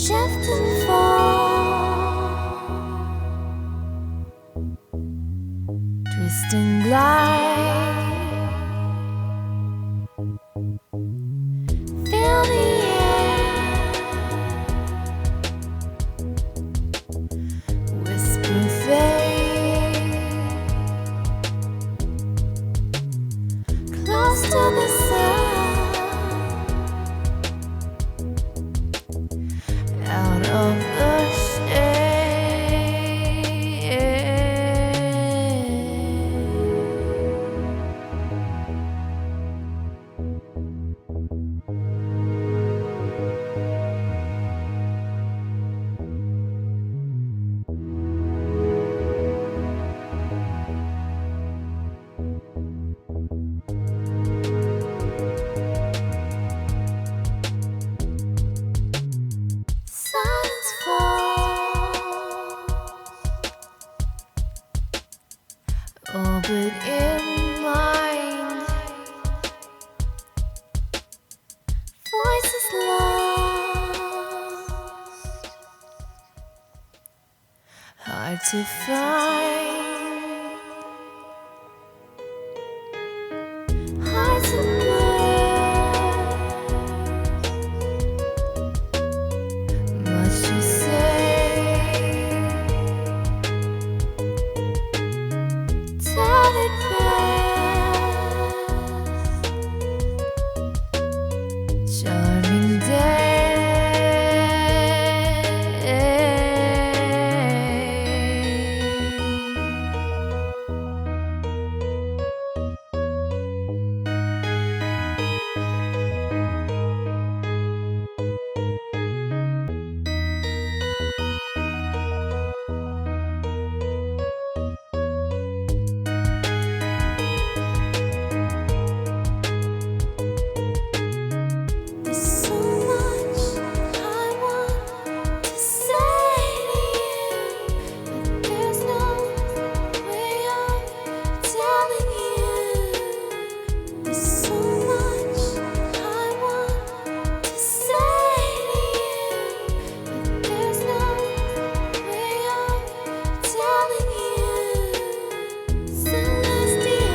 shift and fall, twist and glide. Feel the air, whisper fade, close to the sun, out of the shade. Silence falls, orbit in mind, voices lost, hard to find, hearts of much to say, tell it best, charming day. There's so much I want to say to you, but there's no way of telling you. There's so much I want to say to you, but there's no way of telling you. Celestial,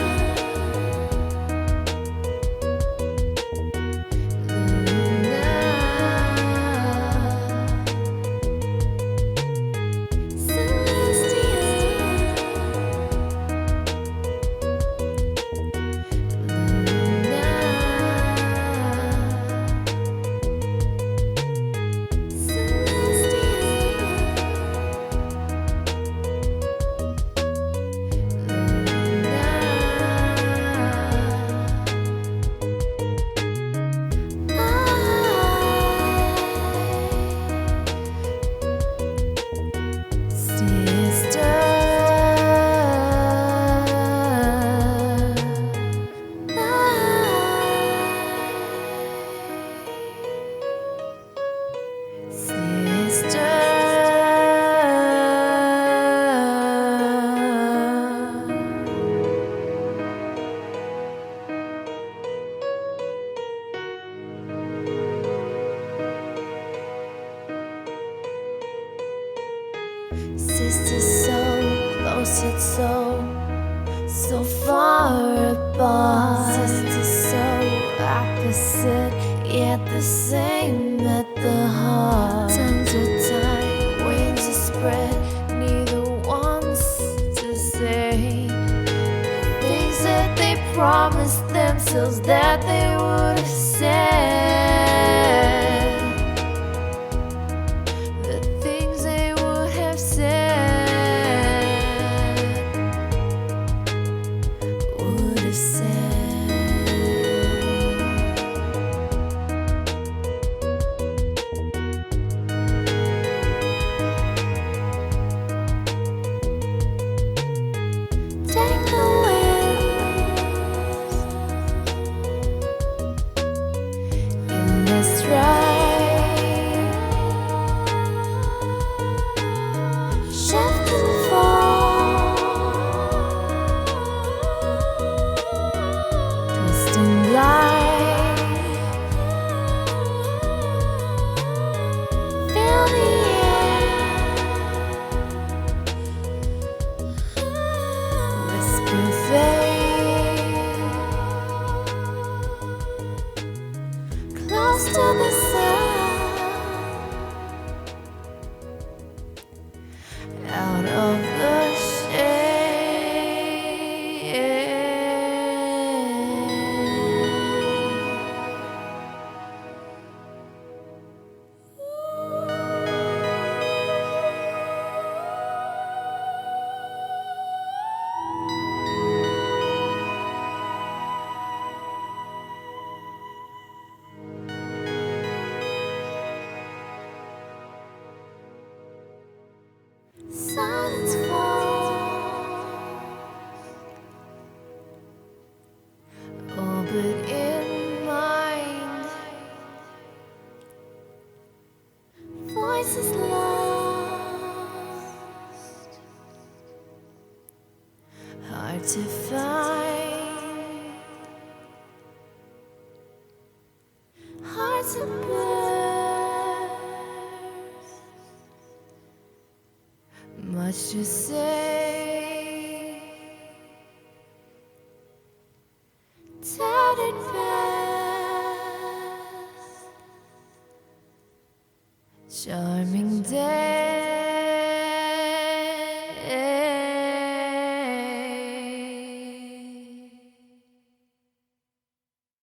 sisters so close yet so far apart. Sisters so opposite yet the same at the heart. Tongues are tied, wings are spread, neither wants to say things that they promised themselves that they would have said. The things they would have said, would have said. Take the wings, silence falls. Oh, but in mind, voices lost, hard to find, hearts that burst, much to say, tattered past, charming day.